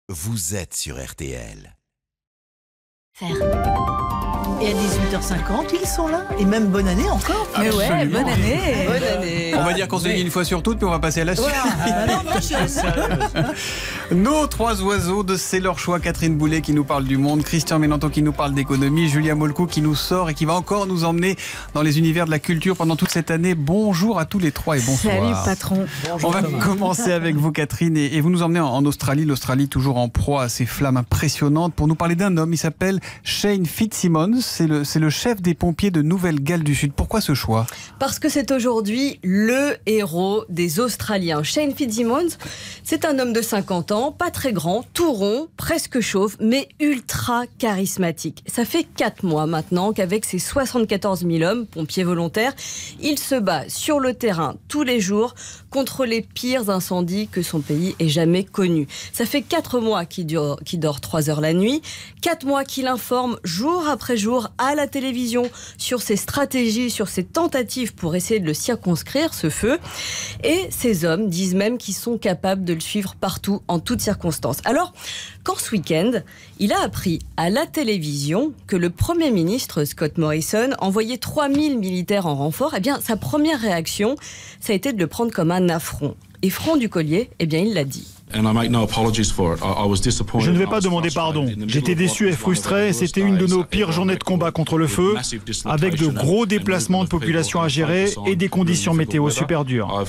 vous êtes sur RTL. Et à 18h50, ils sont là. Et même bonne année encore. Mais ouais, bonne année. Bonne année. On va dire qu'on se dit une fois sur toutes, puis on va passer à la suite. Voilà. Nos trois oiseaux de C'est leur choix. Catherine Boulet qui nous parle du monde, Christian Ménanton qui nous parle d'économie, Julia Molcou qui nous sort et qui va encore nous emmener dans les univers de la culture pendant toute cette année. Bonjour à tous les trois et bonsoir. Salut patron. On va commencer avec vous Catherine et vous nous emmenez en Australie. L'Australie toujours en proie à ses flammes impressionnantes pour nous parler d'un homme. Il s'appelle Shane Fitzsimmons. C'est le chef des pompiers de Nouvelle-Galles du Sud. Pourquoi ce choix ? Parce que c'est aujourd'hui le héros des Australiens. Shane Fitzsimmons, c'est un homme de 50 ans, pas très grand, tout rond, presque chauve, mais ultra charismatique. Ça fait 4 mois maintenant qu'avec ses 74 000 hommes, pompiers volontaires, il se bat sur le terrain tous les jours contre les pires incendies que son pays ait jamais connus. Ça fait 4 mois qu'il dort 3 heures la nuit, 4 mois qu'il informe jour après jour à la télévision sur ses stratégies, sur ses tentatives pour essayer de le circonscrire, ce feu. Et ces hommes disent même qu'ils sont capables de le suivre partout, en toutes circonstances. Alors, quand ce week-end, il a appris à la télévision que le Premier ministre Scott Morrison envoyait 3000 militaires en renfort, eh bien, sa première réaction, ça a été de le prendre comme un affront. Et franc du collier, eh bien, il l'a dit. Je ne vais pas demander pardon. J'étais déçu et frustré. C'était une de nos pires journées de combat contre le feu, avec de gros déplacements de population à gérer et des conditions météo super dures.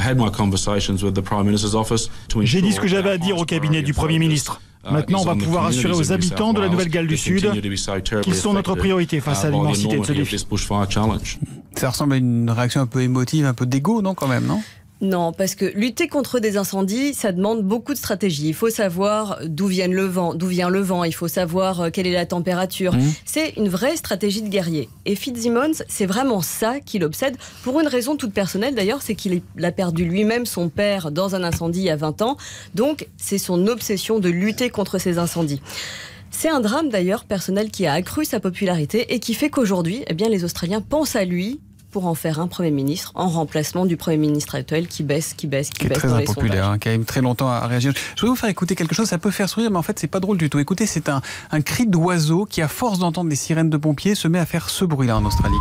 J'ai dit ce que j'avais à dire au cabinet du Premier ministre. Maintenant, on va pouvoir assurer aux habitants de la Nouvelle-Galles du Sud qu'ils sont notre priorité face à l'immensité de ce défi. Ça ressemble à une réaction un peu émotive, un peu d'égo, non, quand même, non ? Non, parce que lutter contre des incendies, ça demande beaucoup de stratégie. Il faut savoir d'où vient le vent, il faut savoir quelle est la température. C'est une vraie stratégie de guerrier. Et Fitzsimmons, c'est vraiment ça qui l'obsède, pour une raison toute personnelle d'ailleurs, c'est qu'il a perdu lui-même son père dans un incendie il y a 20 ans. Donc, c'est son obsession de lutter contre ces incendies. C'est un drame d'ailleurs personnel qui a accru sa popularité et qui fait qu'aujourd'hui, eh bien, les Australiens pensent à lui pour en faire un Premier ministre en remplacement du Premier ministre actuel qui baisse qui est très impopulaire, qui a mis très longtemps à réagir. Je vais vous faire écouter quelque chose, ça peut faire sourire, mais en fait c'est pas drôle du tout. Écoutez, c'est un cri d'oiseau qui, à force d'entendre les sirènes de pompiers, se met à faire ce bruit-là en Australie.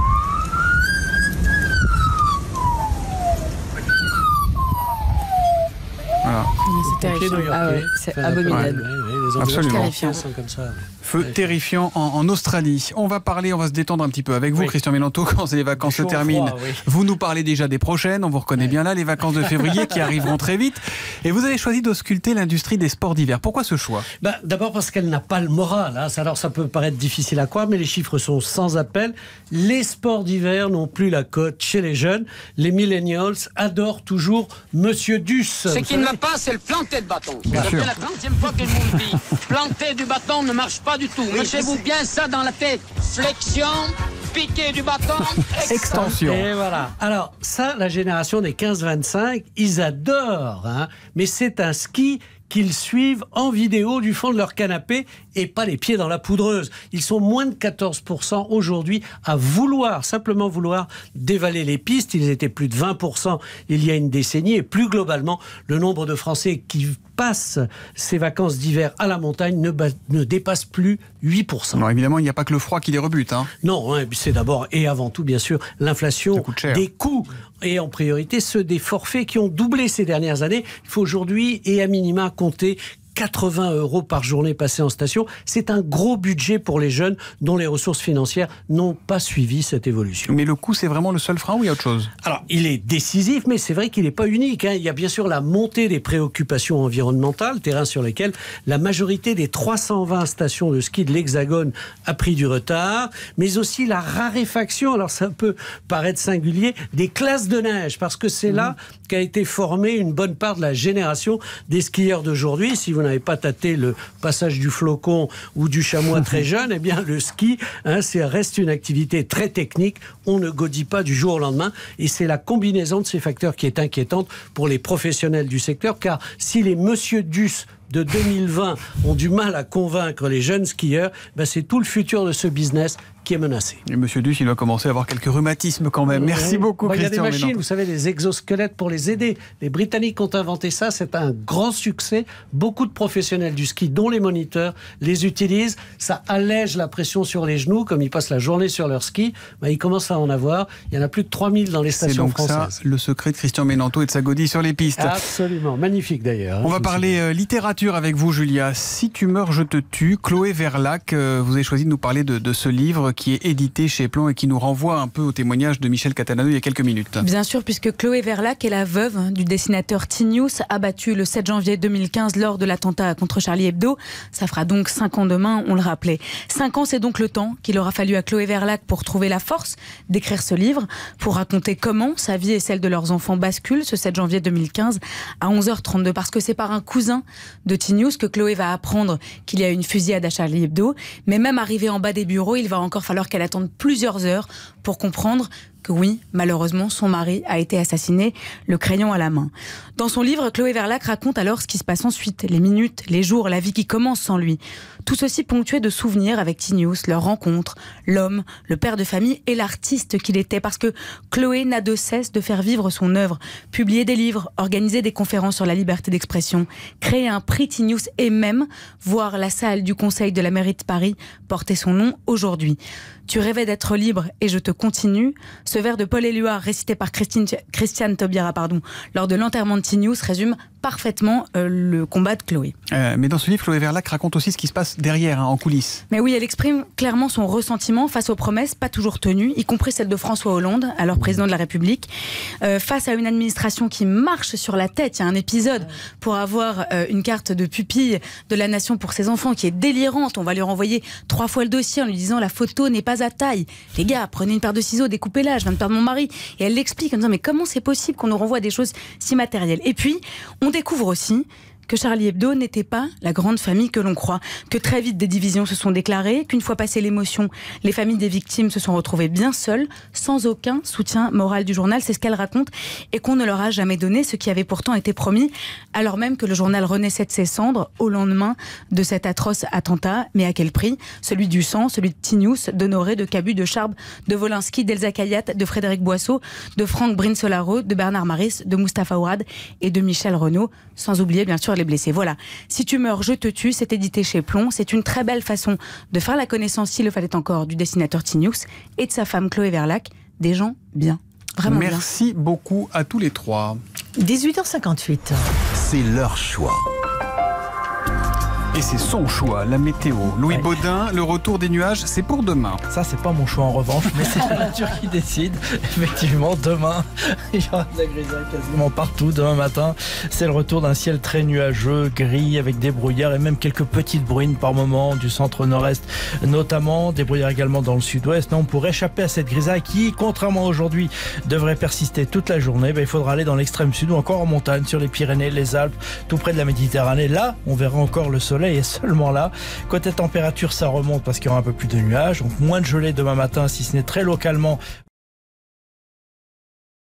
Voilà. C'est terrifiant. Ah ouais, c'est abominable. Absolument. Comme ça. Feu terrifiant en Australie. On va se détendre un petit peu avec vous, Christian Ménanton, quand les vacances se terminent. Vous nous parlez déjà des prochaines, on vous reconnaît bien là, les vacances de février qui arriveront très vite. Et vous avez choisi d'ausculter l'industrie des sports d'hiver. Pourquoi ce choix ? D'abord parce qu'elle n'a pas le moral. Alors ça peut paraître difficile à croire, mais les chiffres sont sans appel. Les sports d'hiver n'ont plus la cote chez les jeunes. Les millennials adorent toujours Monsieur Duss. Ce qui ne va pas, c'est le planter de bâton. C'est la 30e fois que je vous le dis. Planter du bâton ne marche pas du tout. Mettez-vous bien ça dans la tête. Flexion, piqué du bâton, extension. Et voilà. Alors ça, la génération des 15-25, ils adorent. Mais c'est un ski qu'ils suivent en vidéo du fond de leur canapé et pas les pieds dans la poudreuse. Ils sont moins de 14% aujourd'hui à simplement vouloir dévaler les pistes. Ils étaient plus de 20% il y a une décennie. Et plus globalement, le nombre de Français qui passent ces vacances d'hiver à la montagne ne dépasse plus 8%. Alors évidemment, il n'y a pas que le froid qui les rebute. Non, c'est d'abord et avant tout, bien sûr, l'inflation des coûts. Et en priorité, ceux des forfaits qui ont doublé ces dernières années. Il faut aujourd'hui, et à minima, compter 80 € par journée passée en station. C'est un gros budget pour les jeunes dont les ressources financières n'ont pas suivi cette évolution. Mais le coût, c'est vraiment le seul frein ou il y a autre chose ? Alors, il est décisif, mais c'est vrai qu'il n'est pas unique. Il y a bien sûr la montée des préoccupations environnementales, terrain sur lesquels la majorité des 320 stations de ski de l'Hexagone a pris du retard, mais aussi la raréfaction, alors ça peut paraître singulier, des classes de neige, parce que c'est là qu'a été formée une bonne part de la génération des skieurs d'aujourd'hui. Si vous n'avez pas tâté le passage du flocon ou du chamois très jeune, eh bien le ski, ça reste une activité très technique. On ne godit pas du jour au lendemain, et c'est la combinaison de ces facteurs qui est inquiétante pour les professionnels du secteur, car si les Monsieur Duss de 2020 ont du mal à convaincre les jeunes skieurs, c'est tout le futur de ce business qui est menacée. Et Monsieur Duss, il doit commencer à avoir quelques rhumatismes quand même. Merci beaucoup, Christian. Il y a des machines, vous savez, des exosquelettes pour les aider. Les Britanniques ont inventé ça, c'est un grand succès. Beaucoup de professionnels du ski, dont les moniteurs, les utilisent. Ça allège la pression sur les genoux, comme ils passent la journée sur leur ski. Ils commencent à en avoir. Il y en a plus de 3000 dans les stations françaises. C'est donc ça, le secret de Christian Menanto et de sa godille sur les pistes. Absolument, magnifique d'ailleurs. On va parler littérature avec vous, Julia. Si tu meurs, je te tue. Chloé Verlac, vous avez choisi de nous parler de ce livre qui est édité chez Plon et qui nous renvoie un peu au témoignage de Michel Catalano il y a quelques minutes. Bien sûr, puisque Chloé Verlac est la veuve du dessinateur Tinius, abattu le 7 janvier 2015 lors de l'attentat contre Charlie Hebdo. Ça fera donc 5 ans demain, on le rappelait. 5 ans, c'est donc le temps qu'il aura fallu à Chloé Verlac pour trouver la force d'écrire ce livre, pour raconter comment sa vie et celle de leurs enfants basculent ce 7 janvier 2015 à 11h32. Parce que c'est par un cousin de Tinius que Chloé va apprendre qu'il y a une fusillade à Charlie Hebdo. Mais même arrivée en bas des bureaux, il va encore falloir qu'elle attende plusieurs heures pour comprendre que oui, malheureusement, son mari a été assassiné, le crayon à la main. Dans son livre, Chloé Verlac raconte alors ce qui se passe ensuite, les minutes, les jours, la vie qui commence sans lui. Tout ceci ponctué de souvenirs avec Tinius, leur rencontre, l'homme, le père de famille et l'artiste qu'il était. Parce que Chloé n'a de cesse de faire vivre son œuvre, publier des livres, organiser des conférences sur la liberté d'expression, créer un prix Tinius et même voir la salle du Conseil de la mairie de Paris porter son nom aujourd'hui. Tu rêvais d'être libre et je te continue. Ce vers de Paul Éluard récité par Christiane Taubira lors de l'enterrement de Tinius résume parfaitement le combat de Chloé. Mais dans ce livre, Chloé Verlac raconte aussi ce qui se passe derrière, en coulisses. Mais oui, elle exprime clairement son ressentiment face aux promesses pas toujours tenues, y compris celle de François Hollande, alors président de la République, face à une administration qui marche sur la tête. Il y a un épisode pour avoir une carte de pupille de la nation pour ses enfants qui est délirante. On va lui renvoyer 3 fois le dossier en lui disant la photo n'est pas à taille. Les gars, prenez une paire de ciseaux, découpez-la, je viens de perdre mon mari. Et elle l'explique en disant mais comment c'est possible qu'on nous renvoie des choses si matérielles? Et puis, on découvre aussi que Charlie Hebdo n'était pas la grande famille que l'on croit, que très vite des divisions se sont déclarées, qu'une fois passée l'émotion, les familles des victimes se sont retrouvées bien seules, sans aucun soutien moral du journal, c'est ce qu'elle raconte, et qu'on ne leur a jamais donné, ce qui avait pourtant été promis, alors même que le journal renaissait de ses cendres au lendemain de cet atroce attentat. Mais à quel prix? Celui du sang, celui de Tinius, d'Honoré, de Cabu, de Charb, de Wolinski, d'Elsa Kayat, de Frédéric Boisseau, de Franck Brinsolaro, de Bernard Maris, de Mustapha Ourad et de Michel Renaud, sans oublier bien sûr les blessés. Voilà. Si tu meurs, je te tue, c'est édité chez Plon. C'est une très belle façon de faire la connaissance, s'il le fallait encore, du dessinateur Tinius et de sa femme Chloé Verlac. Des gens bien. Vraiment bien. Merci beaucoup à tous les trois. 18h58. C'est leur choix. Et c'est son choix, la météo. Louis Baudin, le retour des nuages, c'est pour demain. Ça, c'est pas mon choix en revanche, mais c'est la nature qui décide. Effectivement, demain, il y aura de la grisaille quasiment partout. Demain matin, c'est le retour d'un ciel très nuageux, gris, avec des brouillards et même quelques petites bruines par moment, du centre nord-est notamment, des brouillards également dans le sud-ouest. Non, pour échapper à cette grisaille qui, contrairement à aujourd'hui, devrait persister toute la journée, il faudra aller dans l'extrême sud ou encore en montagne, sur les Pyrénées, les Alpes, tout près de la Méditerranée. Là, on verra encore le soleil. Et seulement là, côté température, ça remonte parce qu'il y aura un peu plus de nuages, donc moins de gelée demain matin, si ce n'est très localement